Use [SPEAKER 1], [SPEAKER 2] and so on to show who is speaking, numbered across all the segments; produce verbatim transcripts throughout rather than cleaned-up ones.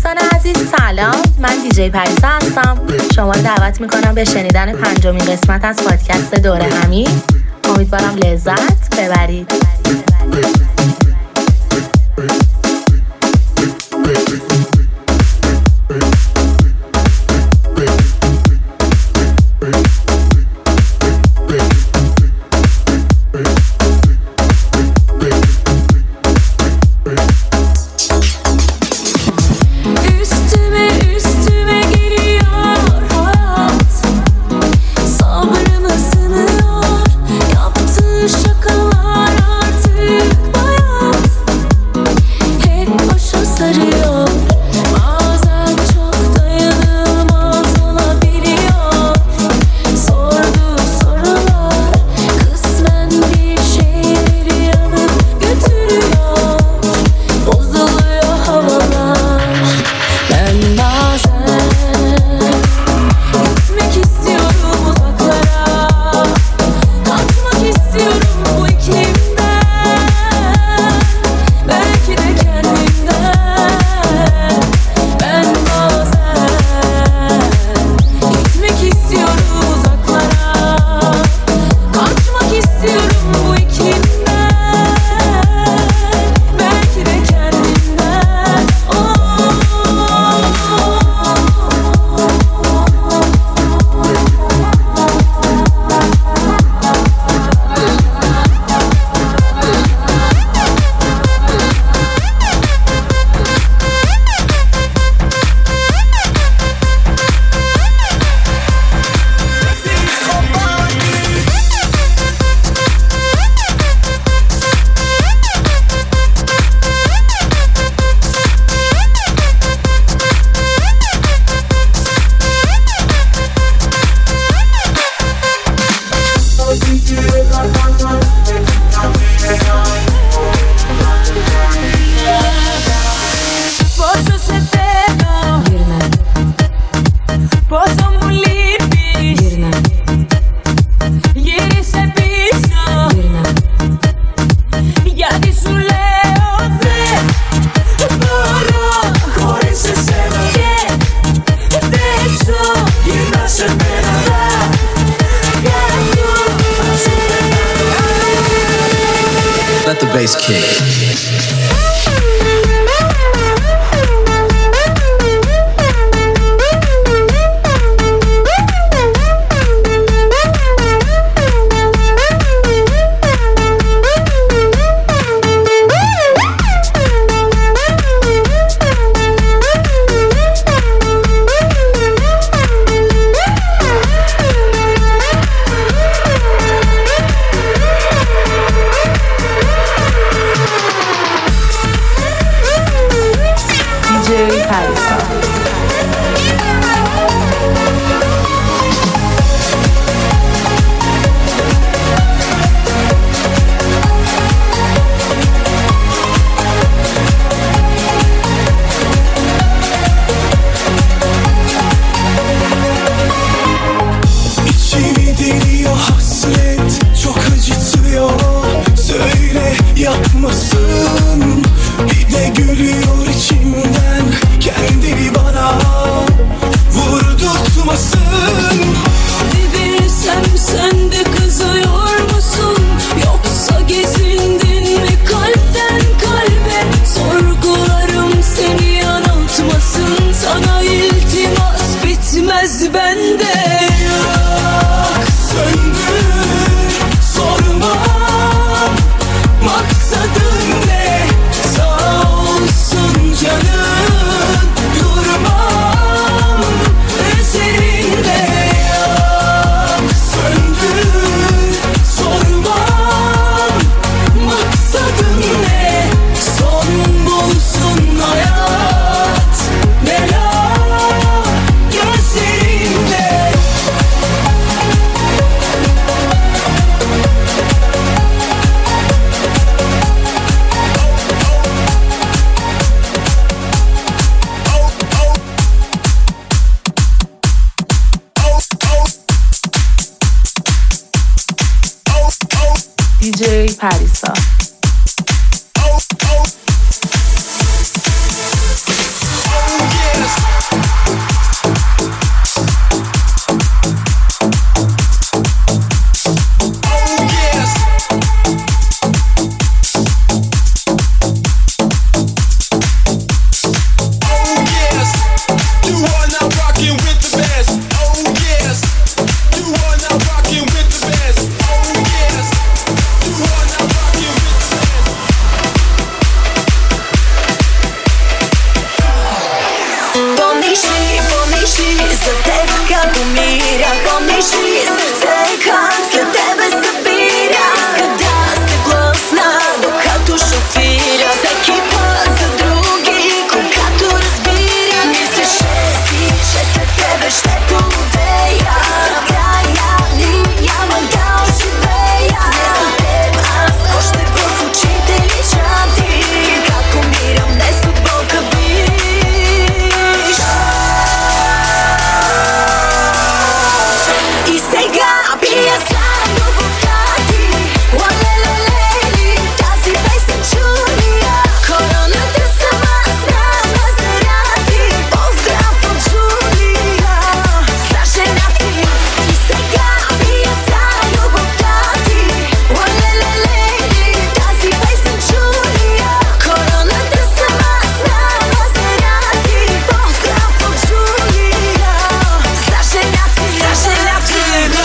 [SPEAKER 1] دوستان عزیز سلام، من دیجی پریسا هستم. شما رو دعوت میکنم به شنیدن پنجمین قسمت از پادکست دوره همی. امیدوارم لذت ببرید.
[SPEAKER 2] Let the bass kick. دیجی پریسا.
[SPEAKER 3] Oh, yeah. миші, серцейкам для тебе забіря. Згадала стекло сна до катушок твіря. Закипа за другі, кулькату розбіря. Місля шесі, шесть для тебе жде полудея. Згадая, ні, я мандал живея. Не забив, а скошти прозвучити лічати. Как умірам, не собака биш. И сега пия сам любовта ти. Уалелелели, тази песен Джулия. Короната сама знама заряди. Поздрав от Джулия за жена ти. И сега пия сам любовта ти. Уалелелели, тази песен Джулия. Короната сама знама заряди. Поздрав от Джулия за жена ти. За жена ти.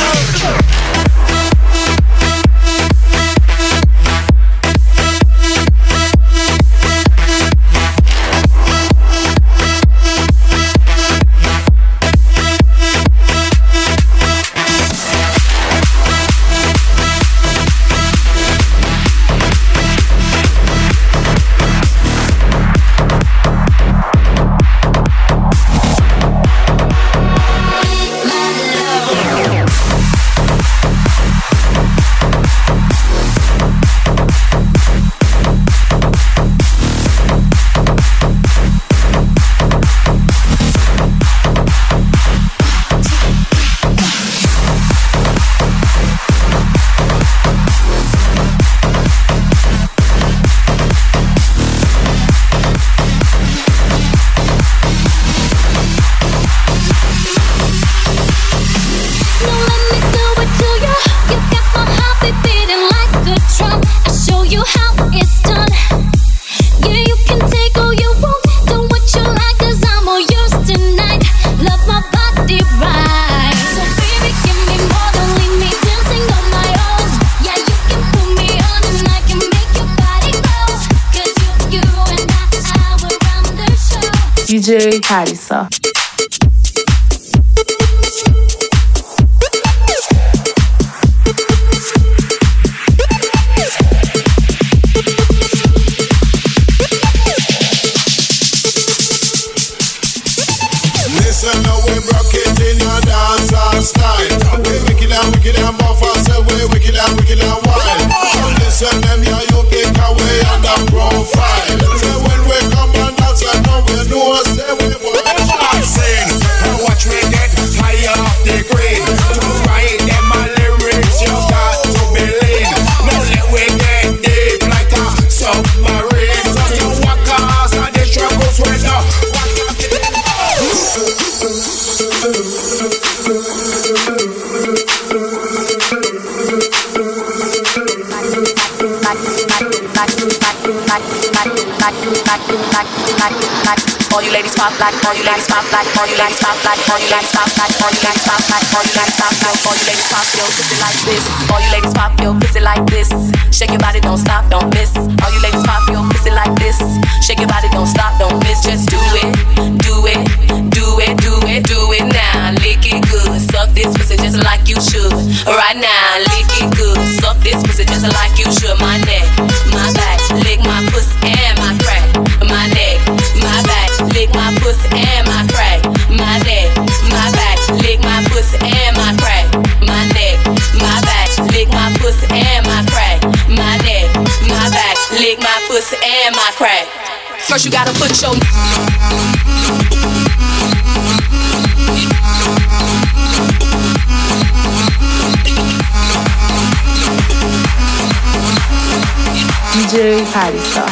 [SPEAKER 2] دی جی پریسا.
[SPEAKER 4] Listen, now we rock it in your dancehall style. We wicked and wicked and buff and say we wicked and wicked and wild. So listen, them here you kick away on the profile. Say when we come and dance, you know we know us. Say we wild. I sing, now watch me get higher off the grade. To write them my lyrics, you got to believe. Now let we get deep like a submarine. So you walk us and the struggles we know.
[SPEAKER 3] All you ladies pop like, all you ladies pop like, all you ladies pop like, all you ladies pop like, all you ladies pop like, all you ladies pop like, all you ladies pop your pussy like this. All you ladies pop your pussy like this. Shake your body, don't stop, don't miss. All you ladies pop your pussy like this. Shake your body, don't stop, don't miss. Just do it, do it, do it, do it, do it now. Lick it good, suck this pussy just like you should. Right now, lick it good, suck this pussy just like you should. My neck, my back, lick my pussy and my crack. My neck, my back, lick my pussy and my crack. My neck, my back, lick my pussy and my crack. My neck, my back, lick my pussy and my crack. My neck, my back, lick my pussy and my crack. First you gotta put your
[SPEAKER 2] دی جی پریسا.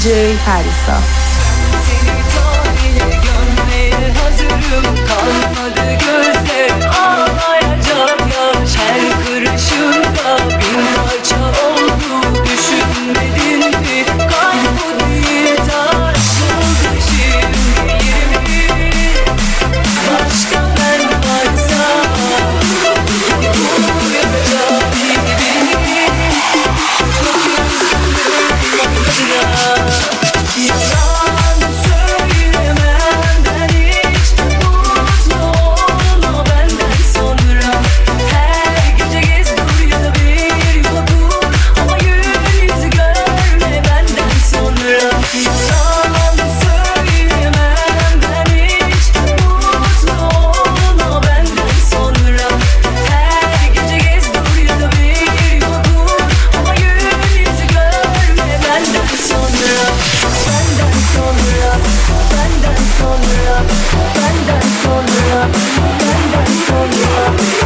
[SPEAKER 2] دی جی پریسا.
[SPEAKER 5] Hazırım kalmadı gözde ağlayacak yaş her kırışımda bin parça oldu düşünmedin mi kalp bu değil taş oldu şimdi başka ben varsa bu yapacak beni çok üzgünüm yalan söylemem ben hiç mutlu olma benden sonra her gece gez dur ya da bir yuva kur ama gün yüzü görme benden sonra yalan söylemem ben hiç mutlu olma benden sonra her gece gez dur ya da bir yuva kur ama gün yüzü görme benden sonra benden sonra benden sonra benden sonra benden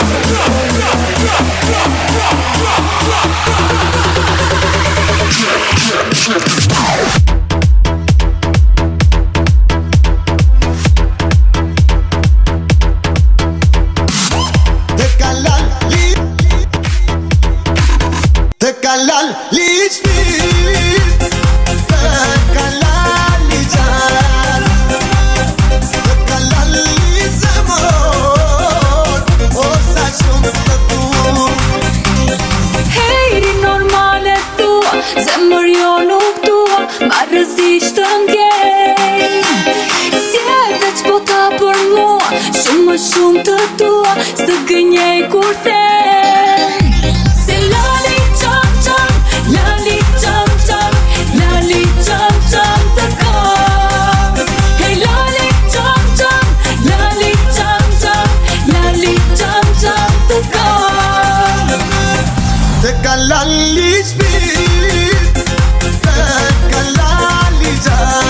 [SPEAKER 5] shumë të tua së gënjej kur them se lali qam qam lali qam qam lali qam qam të kam hey lali qam qam lali qam qam lali qam qam të kam
[SPEAKER 6] të ka lali shpirë të ka lali gjatë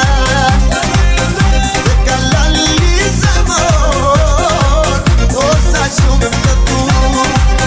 [SPEAKER 6] shumë të tu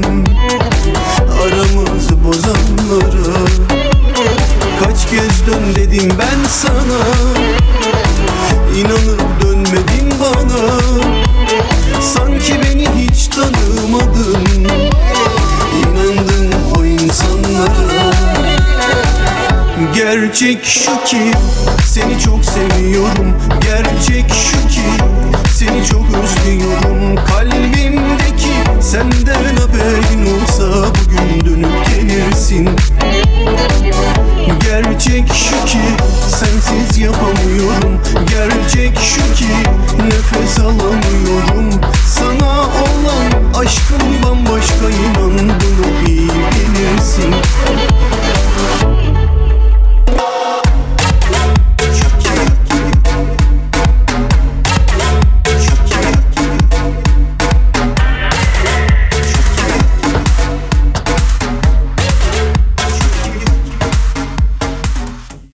[SPEAKER 6] aramızı bozanlara. Kaç kez dön dedim ben sana, İnanıp dönmedin bana. Sanki beni hiç tanımadın, İnandın o insanlara. Gerçek şu ki seni çok seviyorum. Gerçek şu ki seni çok özlüyorum. Kalbimdeki senden haberin